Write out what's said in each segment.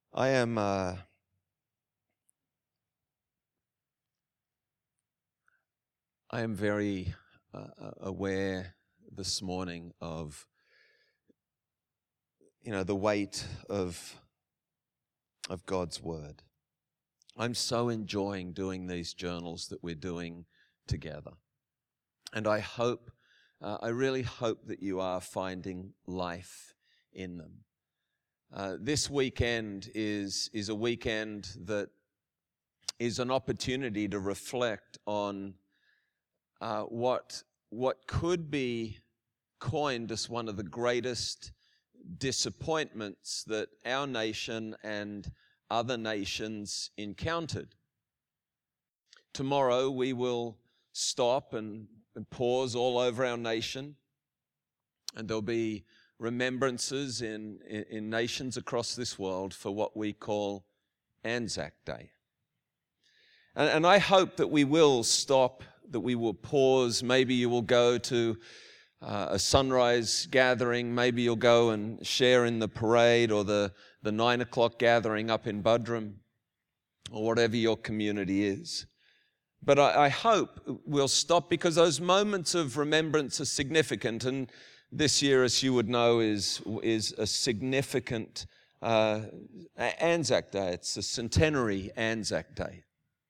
I am very aware this morning of, the weight of God's Word. I'm so enjoying doing these journals that we're doing together. And I really hope that you are finding life in them. This weekend is a weekend that is an opportunity to reflect on what could be coined as one of the greatest disappointments that our nation and other nations encountered. Tomorrow we will stop and pause all over our nation, and there'll be remembrances in nations across this world for what we call Anzac Day. And I hope that we will stop, that we will pause. Maybe you will go to a sunrise gathering. Maybe you'll go and share in the parade or the 9 o'clock gathering up in Budrum, or whatever your community is. But I hope we'll stop, because those moments of remembrance are significant. And this year, as you would know, is a significant Anzac Day. It's a centenary Anzac Day.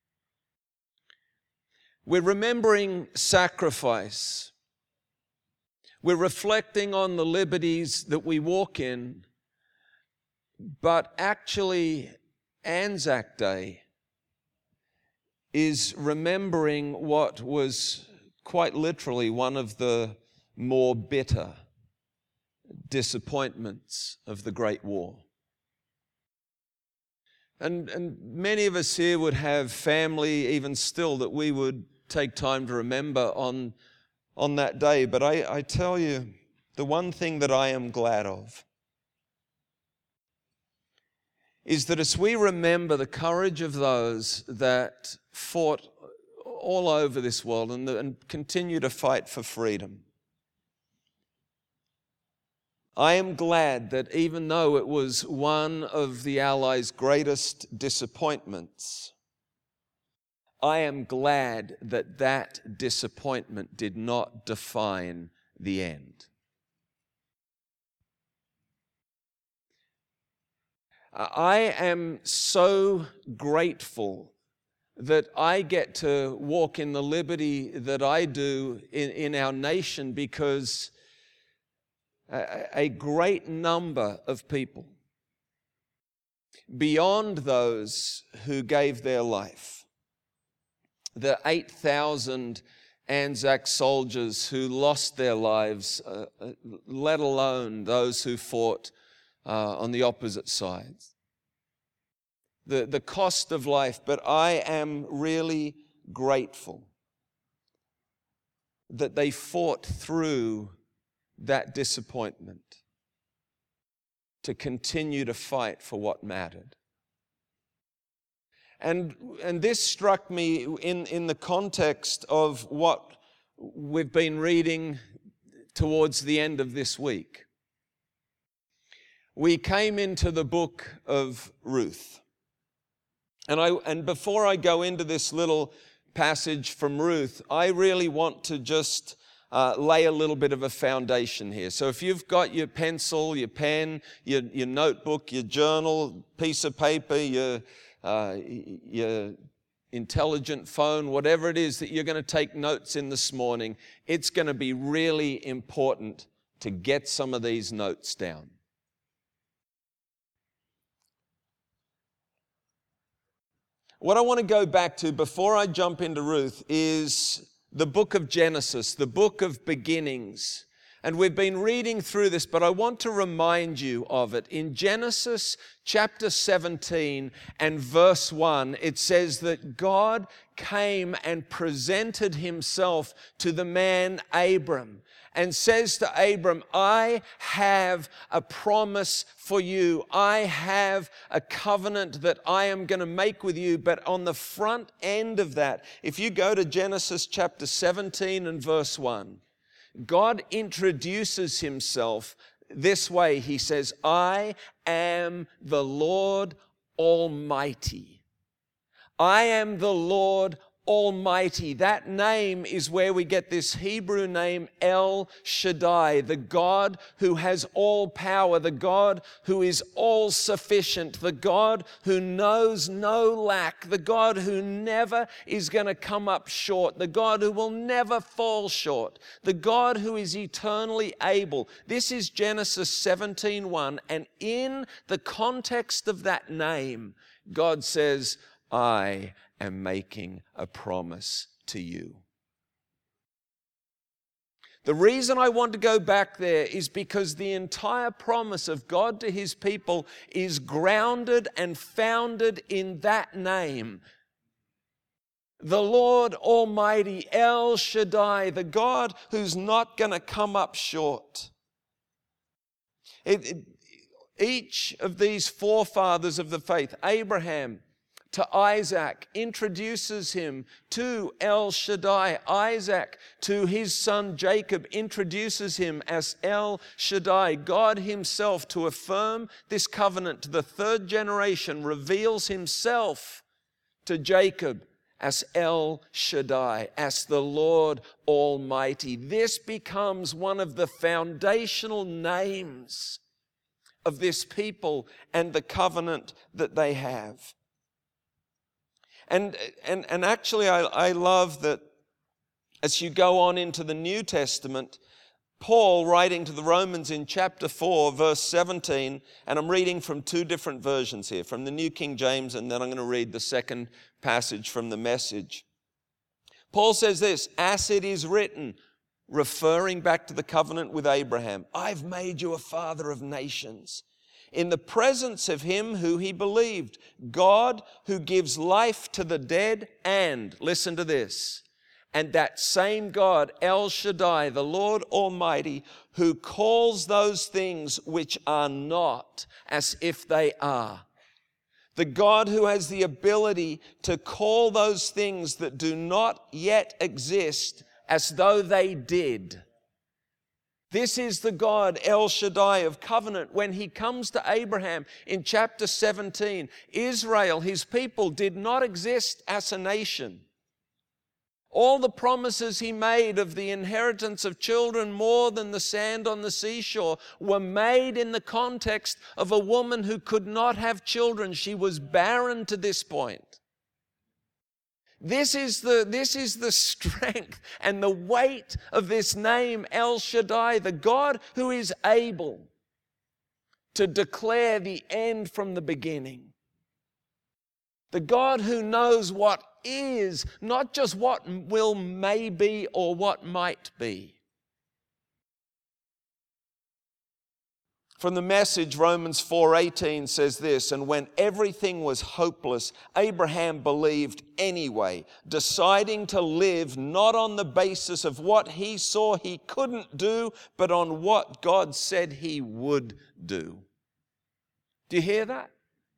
We're remembering sacrifice. We're reflecting on the liberties that we walk in. But actually, Anzac Day is remembering what was quite literally one of the more bitter disappointments of the Great War. And many of us here would have family, even still, that we would take time to remember on that day. But I tell you, the one thing that I am glad of is that as we remember the courage of those that fought all over this world and continue to fight for freedom, I am glad that even though it was one of the Allies' greatest disappointments, I am glad that that disappointment did not define the end. I am so grateful that I get to walk in the liberty that I do in our nation, because a great number of people, beyond those who gave their life, the 8,000 Anzac soldiers who lost their lives, let alone those who fought on the opposite sides, the cost of life. But I am really grateful that they fought through that disappointment to continue to fight for what mattered. And this struck me in the context of what we've been reading towards the end of this week. We came into the book of Ruth. And before I go into this little passage from Ruth, I really want to just lay a little bit of a foundation here. So if you've got your pencil, your pen, your notebook, your journal, piece of paper, your intelligent phone, whatever it is that you're going to take notes in this morning, it's going to be really important to get some of these notes down. What I want to go back to before I jump into Ruth is the book of Genesis, the book of beginnings. And we've been reading through this, but I want to remind you of it. In Genesis chapter 17 and verse 1, it says that God came and presented himself to the man Abram, and says to Abram, I have a promise for you. I have a covenant that I am going to make with you. But on the front end of that, if you go to Genesis chapter 17 and verse 1, God introduces himself this way. He says, I am the Lord Almighty. I am the Lord Almighty. That name is where we get this Hebrew name El Shaddai, the God who has all power, the God who is all sufficient, the God who knows no lack, the God who never is going to come up short, the God who will never fall short, the God who is eternally able. This is Genesis 17:1, and in the context of that name, God says, I am making a promise to you. The reason I want to go back there is because the entire promise of God to His people is grounded and founded in that name. The Lord Almighty, El Shaddai, the God who's not going to come up short. Each of these forefathers of the faith, Abraham to Isaac, introduces him to El Shaddai. Isaac to his son Jacob introduces him as El Shaddai. God Himself, to affirm this covenant to the third generation, reveals Himself to Jacob as El Shaddai, as the Lord Almighty. This becomes one of the foundational names of this people and the covenant that they have. And actually, I love that as you go on into the New Testament, Paul, writing to the Romans in chapter 4, verse 17, and I'm reading from two different versions here, from the New King James, and then I'm going to read the second passage from the Message. Paul says this, as it is written, referring back to the covenant with Abraham, I've made you a father of nations, in the presence of Him who he believed, God who gives life to the dead, and, listen to this, and that same God, El Shaddai, the Lord Almighty, who calls those things which are not as if they are. The God who has the ability to call those things that do not yet exist as though they did. This is the God, El Shaddai, of covenant. When He comes to Abraham in chapter 17, Israel, His people, did not exist as a nation. All the promises He made of the inheritance of children more than the sand on the seashore were made in the context of a woman who could not have children. She was barren to this point. This is the strength and the weight of this name, El Shaddai, the God who is able to declare the end from the beginning. The God who knows what is, not just what will maybe or what might be. From the Message, Romans 4:18 says this, and when everything was hopeless, Abraham believed anyway, deciding to live not on the basis of what he saw he couldn't do, but on what God said He would do. Do you hear that?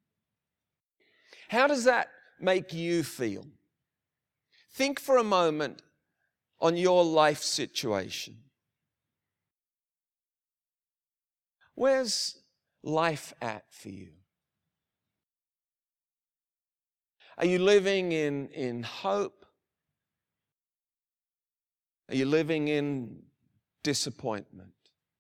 How does that make you feel? Think for a moment on your life situation. Where's life at for you? Are you living in hope? Are you living in disappointment?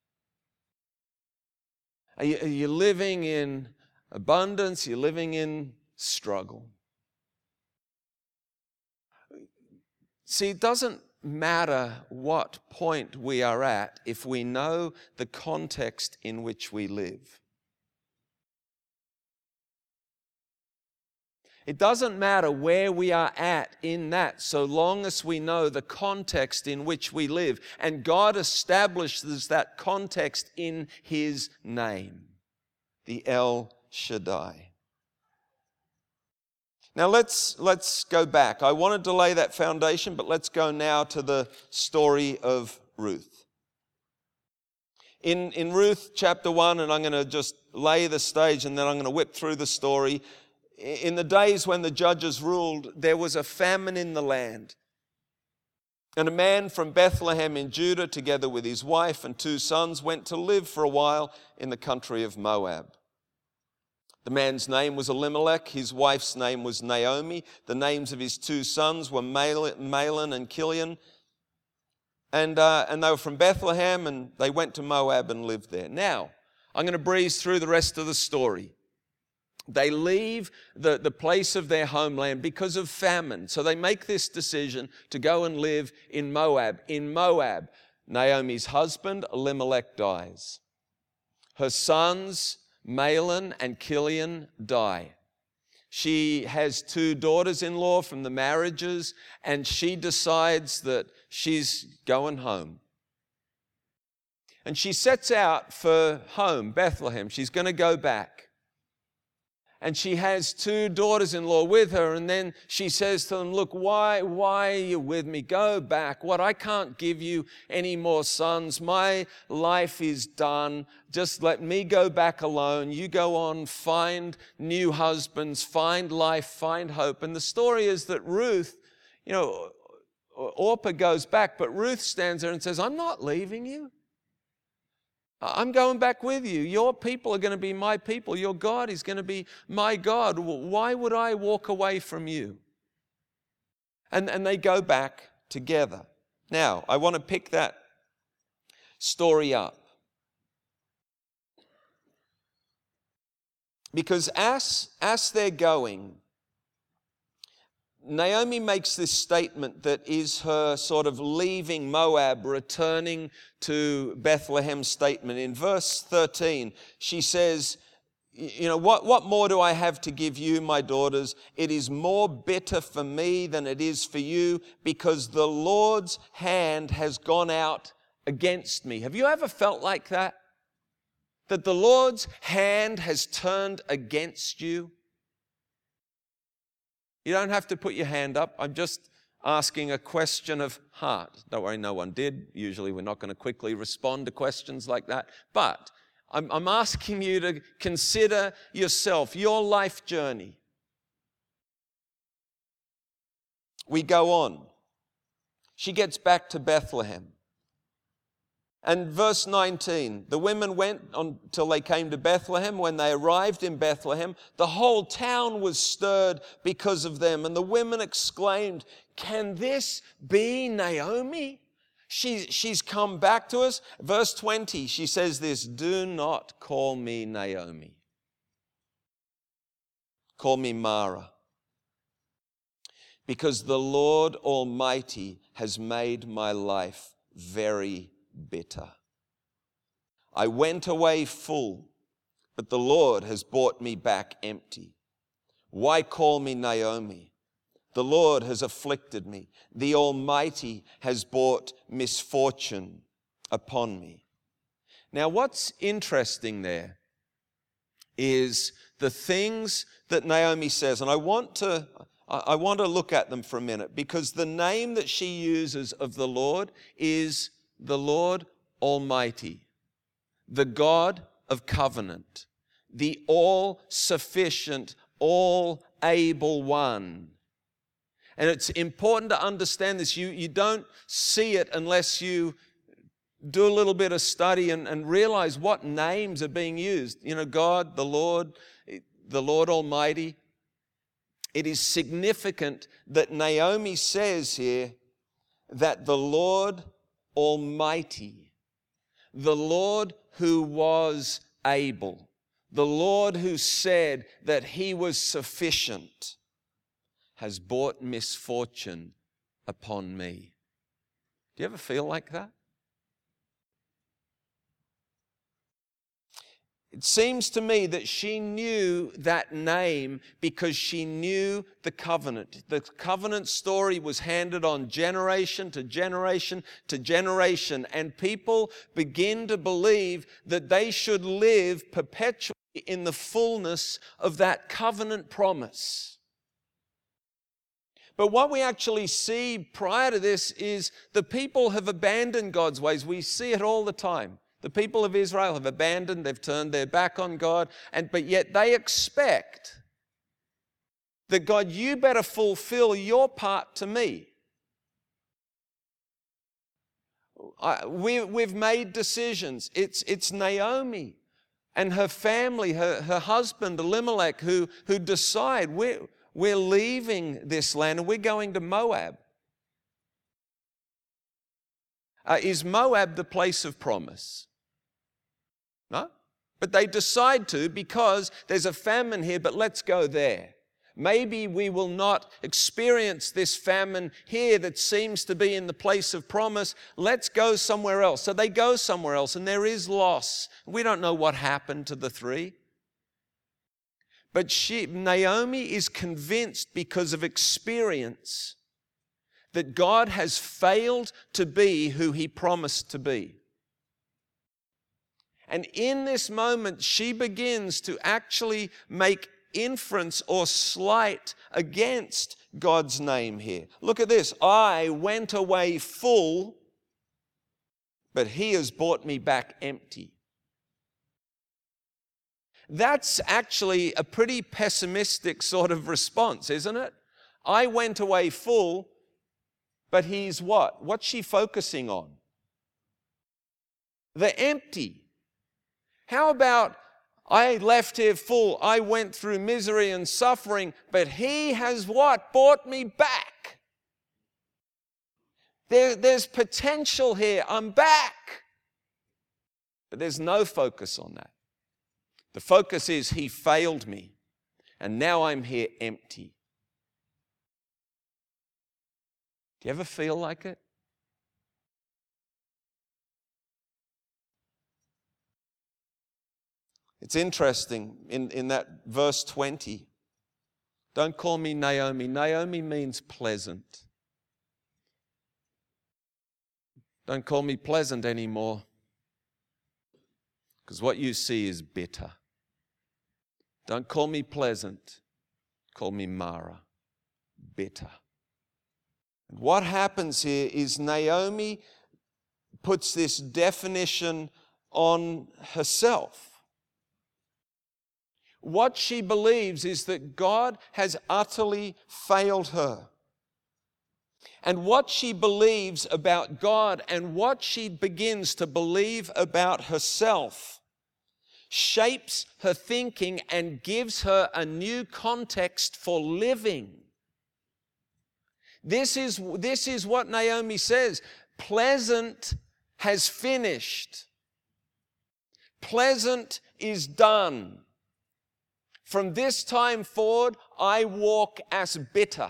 Are you living in abundance? Are you living in struggle? See, it doesn't matter what point we are at if we know the context in which we live. It doesn't matter where we are at in that, so long as we know the context in which we live. And God establishes that context in His name, the El Shaddai. Now let's go back. I wanted to lay that foundation, but let's go now to the story of Ruth. In Ruth chapter 1, and I'm going to just lay the stage and then I'm going to whip through the story. In the days when the judges ruled, there was a famine in the land. And a man from Bethlehem in Judah, together with his wife and 2 sons, went to live for a while in the country of Moab. The man's name was Elimelech. His wife's name was Naomi. The names of his two sons were Mahlon and Chilion. And they were from Bethlehem, and they went to Moab and lived there. Now, I'm going to breeze through the rest of the story. They leave the place of their homeland because of famine. So they make this decision to go and live in Moab. In Moab, Naomi's husband, Elimelech, dies. Her sons, Mahlon and Chilion, die. She has two daughters-in-law from the marriages, and she decides that she's going home. And she sets out for home, Bethlehem. She's going to go back. And she has two daughters-in-law with her, and then she says to them, look, why are you with me? Go back. What, I can't give you any more sons. My life is done. Just let me go back alone. You go on, find new husbands, find life, find hope. And the story is that Ruth, Orpah goes back, but Ruth stands there and says, I'm not leaving you. I'm going back with you. Your people are going to be my people. Your God is going to be my God. Why would I walk away from you? And they go back together. Now, I want to pick that story up. Because as they're going, Naomi makes this statement that is her sort of leaving Moab, returning to Bethlehem statement. In verse 13, she says, what more do I have to give you, my daughters? It is more bitter for me than it is for you, because the Lord's hand has gone out against me. Have you ever felt like that? That the Lord's hand has turned against you? You don't have to put your hand up. I'm just asking a question of heart. Don't worry, no one did. Usually we're not going to quickly respond to questions like that. But I'm asking you to consider yourself, your life journey. We go on. She gets back to Bethlehem. And verse 19, the women went until they came to Bethlehem. When they arrived in Bethlehem, the whole town was stirred because of them. And the women exclaimed, can this be Naomi? She's come back to us. Verse 20, she says this, do not call me Naomi. Call me Mara. Because the Lord Almighty has made my life very bitter. I went away full, but the Lord has brought me back empty. Why call me Naomi? The Lord has afflicted me. The Almighty has brought misfortune upon me. Now, what's interesting there is the things that Naomi says, and I want to look at them for a minute, because the name that she uses of the Lord is the Lord Almighty, the God of covenant, the all-sufficient, all-able one. And it's important to understand this. You don't see it unless you do a little bit of study and realize what names are being used. God, the Lord Almighty. It is significant that Naomi says here that the Lord Almighty, the Lord who was able, the Lord who said that He was sufficient, has brought misfortune upon me. Do you ever feel like that? It seems to me that she knew that name because she knew the covenant. The covenant story was handed on generation to generation to generation, and people begin to believe that they should live perpetually in the fullness of that covenant promise. But what we actually see prior to this is the people have abandoned God's ways. We see it all the time. The people of Israel have abandoned, they've turned their back on God, but yet they expect that God, you better fulfill your part to me. We've made decisions. It's Naomi and her family, her husband Elimelech, who decide we're leaving this land and we're going to Moab. Is Moab the place of promise? No? But they decide to because there's a famine here, but let's go there. Maybe we will not experience this famine here that seems to be in the place of promise. Let's go somewhere else. So they go somewhere else, and there is loss. We don't know what happened to the three. But Naomi is convinced because of experience that God has failed to be who He promised to be. And in this moment, she begins to actually make inference or slight against God's name here. Look at this. I went away full, but He has brought me back empty. That's actually a pretty pessimistic sort of response, isn't it? I went away full, but He's what? What's she focusing on? The empty. How about I left here full, I went through misery and suffering, but He has what? Brought me back. There's potential here. I'm back. But there's no focus on that. The focus is He failed me, and now I'm here empty. Do you ever feel like it? It's interesting in that verse 20. Don't call me Naomi. Naomi means pleasant. Don't call me pleasant anymore, because what you see is bitter. Don't call me pleasant. Call me Mara, bitter. And what happens here is Naomi puts this definition on herself. What she believes is that God has utterly failed her. And what she believes about God and what she begins to believe about herself shapes her thinking and gives her a new context for living. This is what Naomi says. Pleasant has finished. Pleasant is done. From this time forward, I walk as bitter.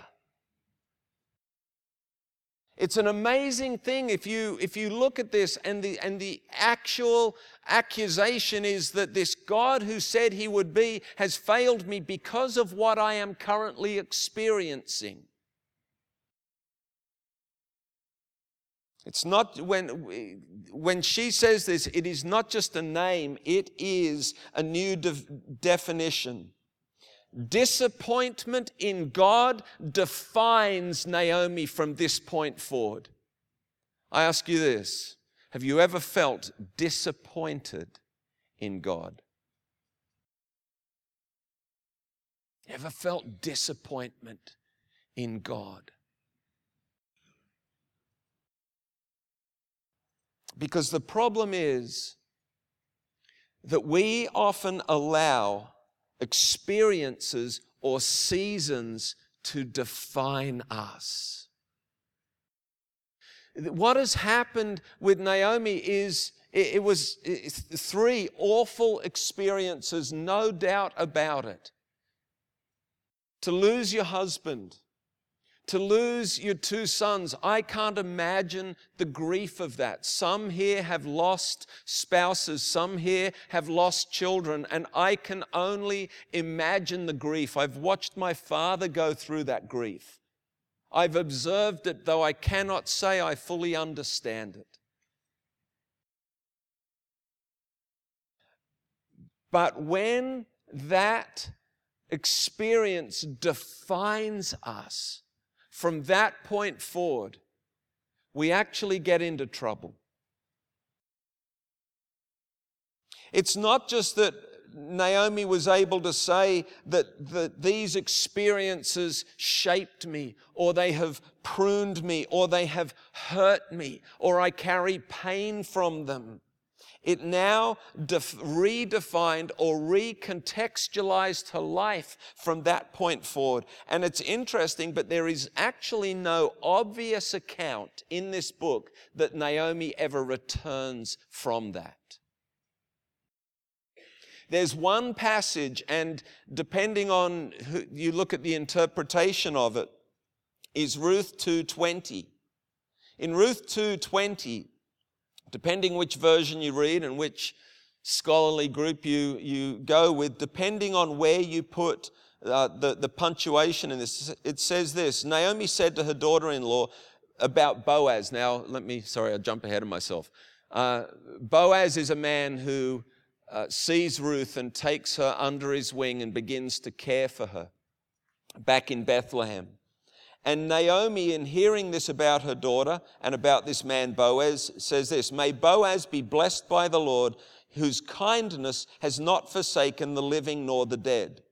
It's an amazing thing if you look at this, and the actual accusation is that this God who said He would be has failed me because of what I am currently experiencing. It's not, when she says this, it is not just a name, it is a new definition. Disappointment in God defines Naomi from this point forward. I ask you this, have you ever felt disappointed in God? Ever felt disappointment in God? Because the problem is that we often allow experiences or seasons to define us. What has happened with Naomi is it was 3 awful experiences, no doubt about it. To lose your husband, to lose your 2 sons, I can't imagine the grief of that. Some here have lost spouses, some here have lost children, and I can only imagine the grief. I've watched my father go through that grief. I've observed it, though I cannot say I fully understand it. But when that experience defines us, from that point forward, we actually get into trouble. It's not just that Naomi was able to say that these experiences shaped me, or they have pruned me, or they have hurt me, or I carry pain from them. It now redefined or recontextualized her life from that point forward. And it's interesting, but there is actually no obvious account in this book that Naomi ever returns from that. There's one passage, and depending on who you look at the interpretation of it, is Ruth 2:20. In Ruth 2:20, depending which version you read and which scholarly group you go with, depending on where you put the punctuation in this, it says this: Naomi said to her daughter-in-law about Boaz. Now, I'll jump ahead of myself. Boaz is a man who sees Ruth and takes her under his wing and begins to care for her back in Bethlehem. And Naomi, in hearing this about her daughter and about this man Boaz, says this: May Boaz be blessed by the Lord, whose kindness has not forsaken the living nor the dead.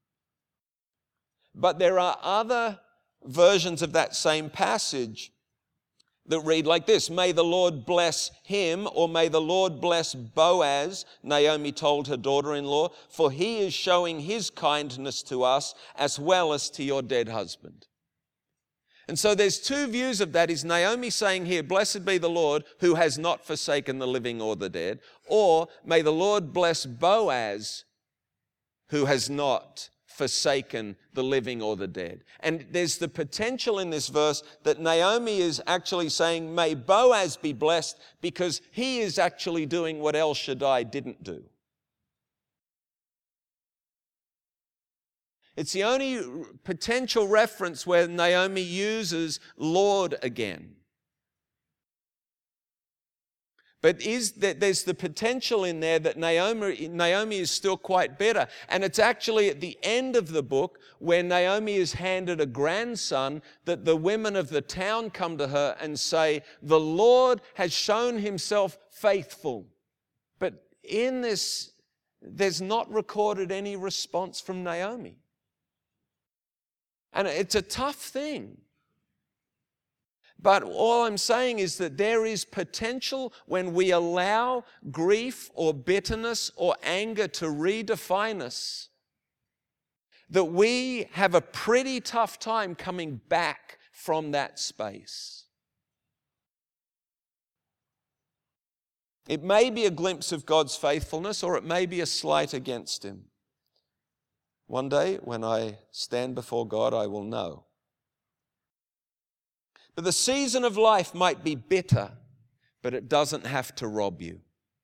But there are other versions of that same passage that read like this: May the Lord bless him, or may the Lord bless Boaz, Naomi told her daughter-in-law, for he is showing his kindness to us as well as to your dead husband. And so there's two views of that. Is Naomi saying here, blessed be the Lord who has not forsaken the living or the dead, or may the Lord bless Boaz who has not forsaken the living or the dead. And there's the potential in this verse that Naomi is actually saying, may Boaz be blessed because he is actually doing what El Shaddai didn't do. It's the only potential reference where Naomi uses Lord again. But there's the potential in there that Naomi is still quite bitter. And it's actually at the end of the book where Naomi is handed a grandson that the women of the town come to her and say, the Lord has shown himself faithful. But in this, there's not recorded any response from Naomi. And it's a tough thing. But all I'm saying is that there is potential when we allow grief or bitterness or anger to redefine us, that we have a pretty tough time coming back from that space. It may be a glimpse of God's faithfulness, or it may be a slight against him. One day, when I stand before God, I will know. But the season of life might be bitter, but it doesn't have to rob you.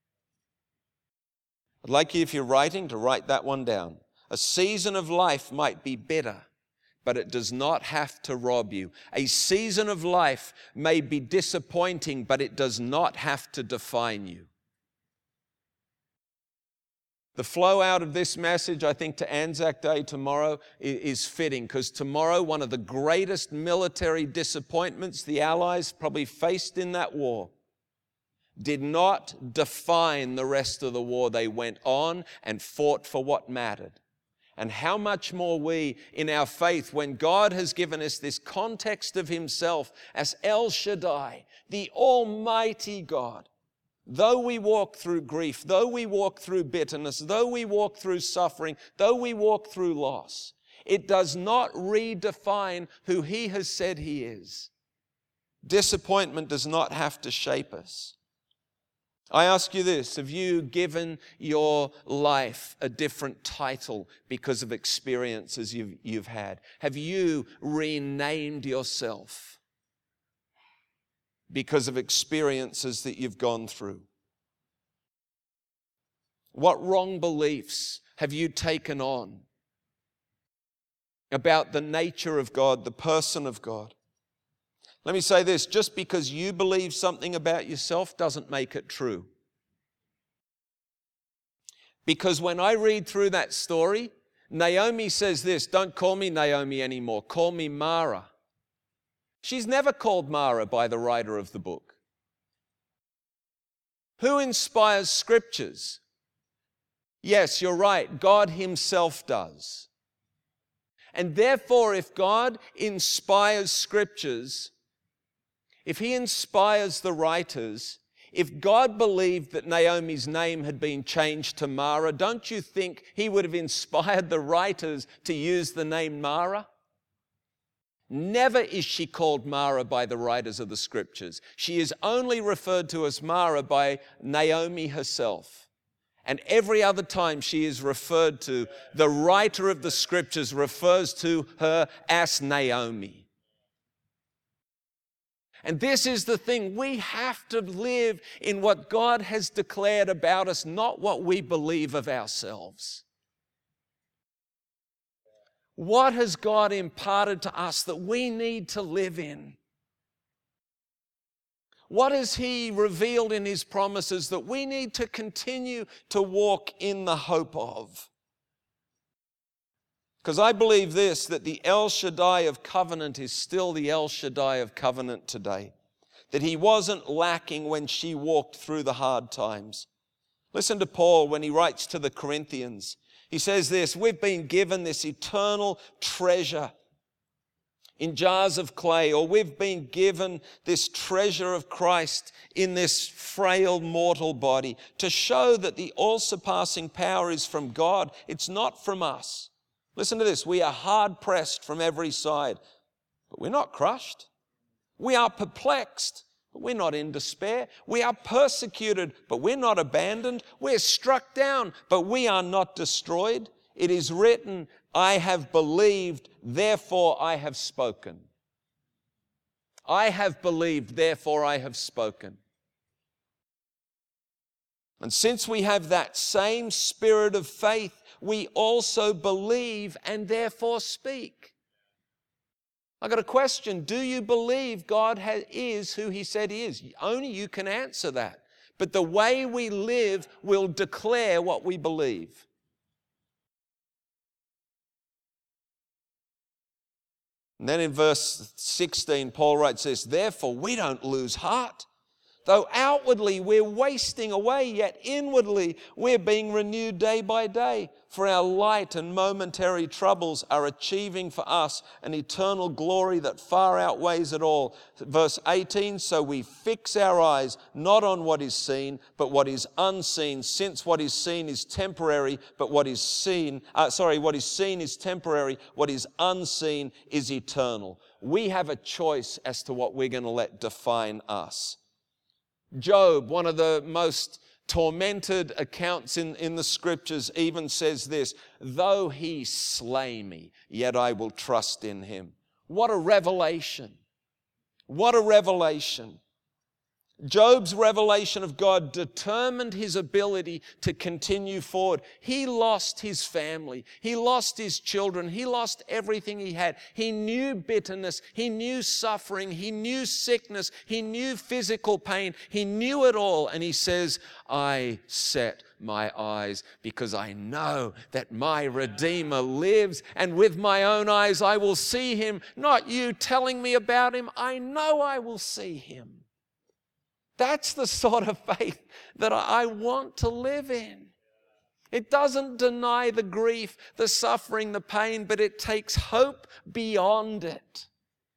I'd like you, if you're writing, to write that one down. A season of life might be bitter, but it does not have to rob you. A season of life may be disappointing, but it does not have to define you. The flow out of this message, I think, to Anzac Day tomorrow is fitting, because tomorrow, one of the greatest military disappointments the Allies probably faced in that war did not define the rest of the war. They went on and fought for what mattered. And how much more we, in our faith, when God has given us this context of himself as El Shaddai, the Almighty God, though we walk through grief, though we walk through bitterness, though we walk through suffering, though we walk through loss, it does not redefine who he has said he is. Disappointment does not have to shape us. I ask you this: have you given your life a different title because of experiences you've had? Have you renamed yourself because of experiences that you've gone through? What wrong beliefs have you taken on about the nature of God, the person of God? Let me say this: just because you believe something about yourself doesn't make it true. Because when I read through that story, Naomi says this: don't call me Naomi anymore, call me Mara. She's never called Mara by the writer of the book. Who inspires scriptures? Yes, you're right, God himself does. And therefore, if God inspires scriptures, if he inspires the writers, If God believed that Naomi's name had been changed to Mara, don't you think he would have inspired the writers to use the name Mara? Never is she called Mara by the writers of the scriptures. She is only referred to as Mara by Naomi herself. And every other time she is referred to, the writer of the scriptures refers to her as Naomi. And this is the thing, we have to live in what God has declared about us, not what we believe of ourselves. What has God imparted to us that we need to live in? What has He revealed in His promises that we need to continue to walk in the hope of? Because I believe this, that the El Shaddai of covenant is still the El Shaddai of covenant today. That He wasn't lacking when she walked through the hard times. Listen to Paul when he writes to the Corinthians. He says this, we've been given this eternal treasure in jars of clay, or we've been given this treasure of Christ in this frail mortal body to show that the all-surpassing power is from God. It's not from us. Listen to this. We are hard pressed from every side, but we're not crushed. We are perplexed, but we're not in despair. We are persecuted, but we're not abandoned. We're struck down, but we are not destroyed. It is written, I have believed, therefore I have spoken. I have believed, therefore I have spoken. And since we have that same spirit of faith, we also believe and therefore speak. I got a question. Do you believe God is who He said He is? Only you can answer that. But the way we live will declare what we believe. And then in verse 16, Paul writes this, therefore we don't lose heart. Though outwardly we're wasting away, yet inwardly we're being renewed day by day. For our light and momentary troubles are achieving for us an eternal glory that far outweighs it all. Verse 18, so we fix our eyes not on what is seen, but what is unseen, since what is seen is temporary, but what is seen is temporary, what is unseen is eternal. We have a choice as to what we're going to let define us. Job, one of the most tormented accounts in the scriptures, even says this, though he slay me, yet I will trust in him. What a revelation. What a revelation. Job's revelation of God determined his ability to continue forward. He lost his family. He lost his children. He lost everything he had. He knew bitterness. He knew suffering. He knew sickness. He knew physical pain. He knew it all. And he says, I set my eyes because I know that my Redeemer lives, and with my own eyes I will see him. Not you telling me about him. I know I will see him. That's the sort of faith that I want to live in. It doesn't deny the grief, the suffering, the pain, but it takes hope beyond it.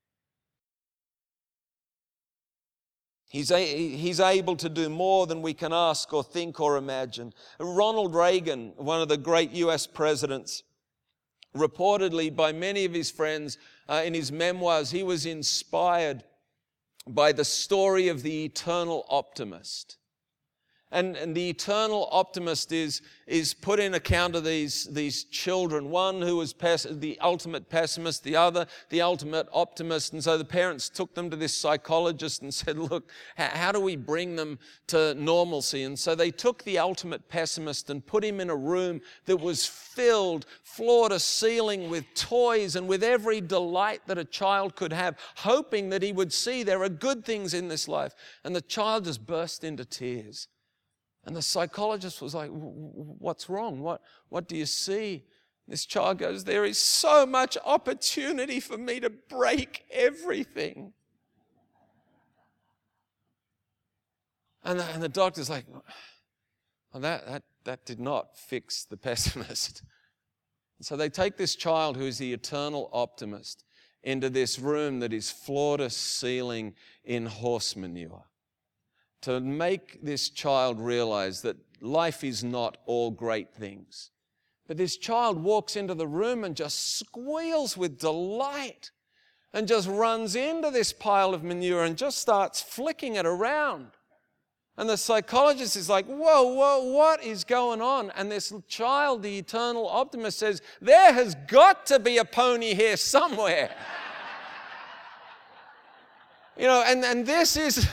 He's able to do more than we can ask or think or imagine. Ronald Reagan, one of the great US presidents, reportedly by many of his friends in his memoirs, he was inspired by the story of the eternal optimist. And the eternal optimist is put in account of these children. One who was the ultimate pessimist, the other the ultimate optimist. And so the parents took them to this psychologist and said, look, how do we bring them to normalcy? And so they took the ultimate pessimist and put him in a room that was filled floor to ceiling with toys and with every delight that a child could have, hoping that he would see there are good things in this life. And the child just burst into tears. And the psychologist was like, what's wrong? What do you see? This child goes, there is so much opportunity for me to break everything. And the doctor's like, well, that did not fix the pessimist. And so they take this child who is the eternal optimist into this room that is floor to ceiling in horse manure. to make this child realize that life is not all great things. But this child walks into the room and just squeals with delight and just runs into this pile of manure and just starts flicking it around. And the psychologist is like, whoa, what is going on? And this child, the eternal optimist, says, there has got to be a pony here somewhere. And this is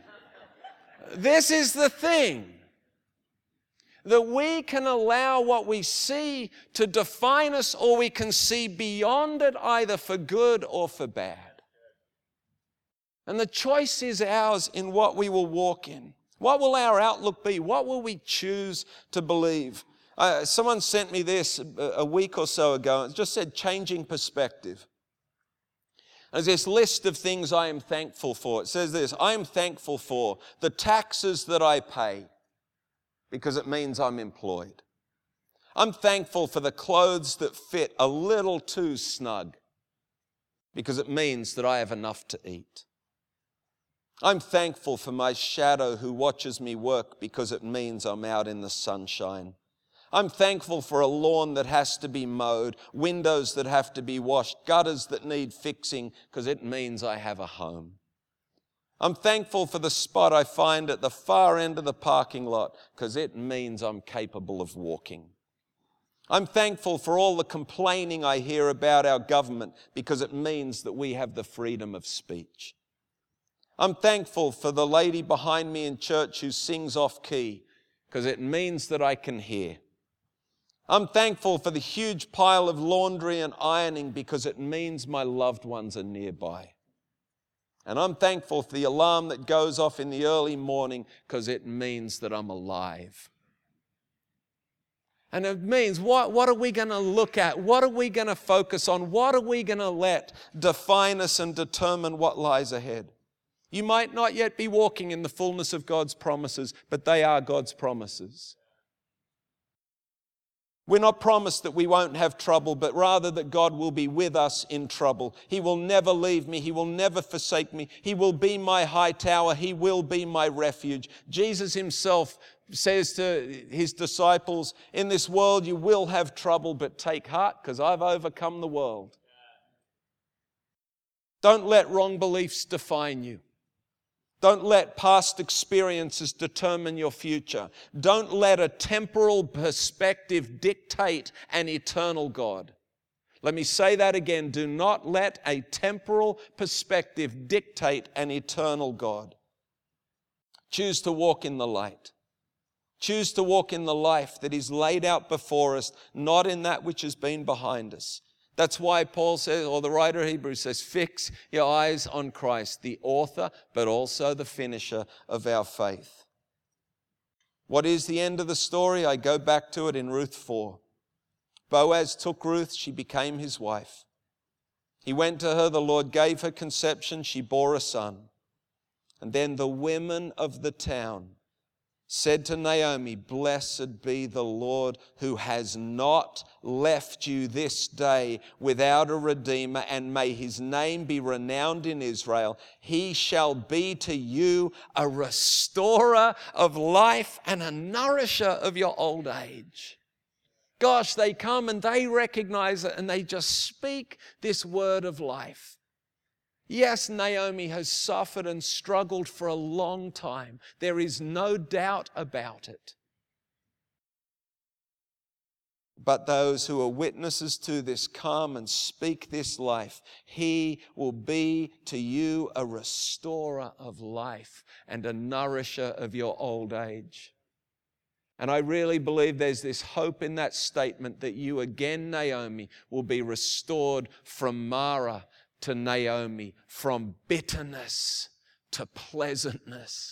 the thing. That we can allow what we see to define us, or we can see beyond it, either for good or for bad. And the choice is ours in what we will walk in. What will our outlook be? What will we choose to believe? Someone sent me this a week or so ago. It just said, changing perspective. There's this list of things I am thankful for. It says this: I am thankful for the taxes that I pay, because it means I'm employed. I'm thankful for the clothes that fit a little too snug, because it means that I have enough to eat. I'm thankful for my shadow who watches me work, because it means I'm out in the sunshine. I'm thankful for a lawn that has to be mowed, windows that have to be washed, gutters that need fixing, because it means I have a home. I'm thankful for the spot I find at the far end of the parking lot, because it means I'm capable of walking. I'm thankful for all the complaining I hear about our government, because it means that we have the freedom of speech. I'm thankful for the lady behind me in church who sings off key, because it means that I can hear. I'm thankful for the huge pile of laundry and ironing, because it means my loved ones are nearby. And I'm thankful for the alarm that goes off in the early morning, because it means that I'm alive. And it means, what are we going to look at? What are we going to focus on? What are we going to let define us and determine what lies ahead? You might not yet be walking in the fullness of God's promises, but they are God's promises. We're not promised that we won't have trouble, but rather that God will be with us in trouble. He will never leave me. He will never forsake me. He will be my high tower. He will be my refuge. Jesus himself says to his disciples, in this world you will have trouble, but take heart, because I've overcome the world. Don't let wrong beliefs define you. Don't let past experiences determine your future. Don't let a temporal perspective dictate an eternal God. Let me say that again. Do not let a temporal perspective dictate an eternal God. Choose to walk in the light. Choose to walk in the life that is laid out before us, not in that which has been behind us. That's why Paul says, or the writer of Hebrews says, fix your eyes on Christ, the author, but also the finisher of our faith. What is the end of the story? I go back to it in Ruth 4. Boaz took Ruth, she became his wife. He went to her, the Lord gave her conception, she bore a son. And then the women of the town said to Naomi, blessed be the Lord who has not left you this day without a redeemer, and may his name be renowned in Israel. He shall be to you a restorer of life and a nourisher of your old age. Gosh, they come and they recognize it and they just speak this word of life. Yes, Naomi has suffered and struggled for a long time. There is no doubt about it. But those who are witnesses to this come and speak this life. He will be to you a restorer of life and a nourisher of your old age. And I really believe there's this hope in that statement that you again, Naomi, will be restored from Mara to Naomi, from bitterness to pleasantness.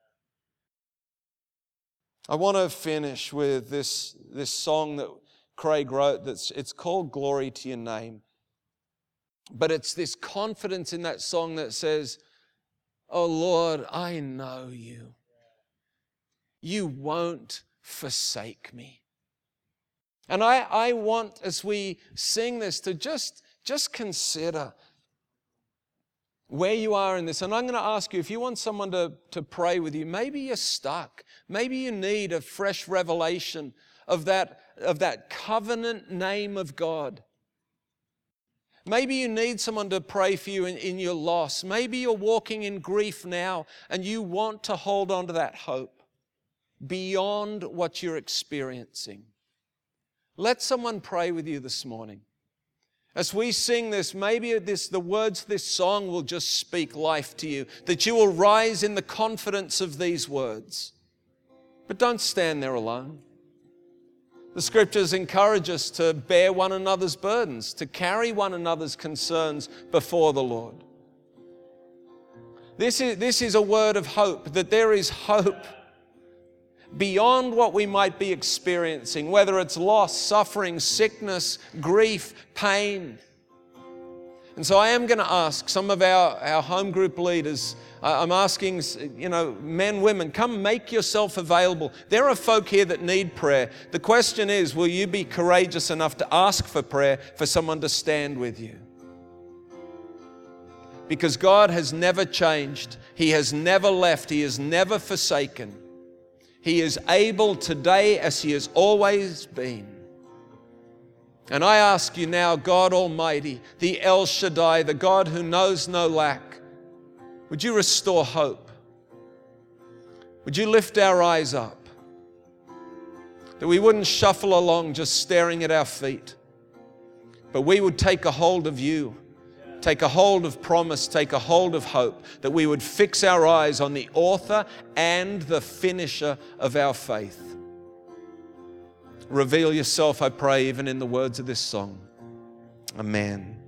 I want to finish with this song that Craig wrote. It's called Glory to Your Name. But it's this confidence in that song that says, oh Lord, I know you. You won't forsake me. And I want, as we sing this, to just consider where you are in this. And I'm going to ask you, if you want someone to pray with you, maybe you're stuck. Maybe you need a fresh revelation of that covenant name of God. Maybe you need someone to pray for you in your loss. Maybe you're walking in grief now and you want to hold on to that hope beyond what you're experiencing. Let someone pray with you this morning. As we sing this, maybe the words of this song will just speak life to you, that you will rise in the confidence of these words. But don't stand there alone. The Scriptures encourage us to bear one another's burdens, to carry one another's concerns before the Lord. This is a word of hope, that there is hope beyond what we might be experiencing, whether it's loss, suffering, sickness, grief, pain. And so I am going to ask some of our home group leaders, I'm asking, men, women, come make yourself available. There are folk here that need prayer. The question is, will you be courageous enough to ask for prayer for someone to stand with you? Because God has never changed. He has never left. He has never forsaken. He is able today as He has always been. And I ask you now, God Almighty, the El Shaddai, the God who knows no lack, would you restore hope? Would you lift our eyes up? That we wouldn't shuffle along just staring at our feet, but we would take a hold of you, take a hold of promise, take a hold of hope, that we would fix our eyes on the author and the finisher of our faith. Reveal yourself, I pray, even in the words of this song. Amen.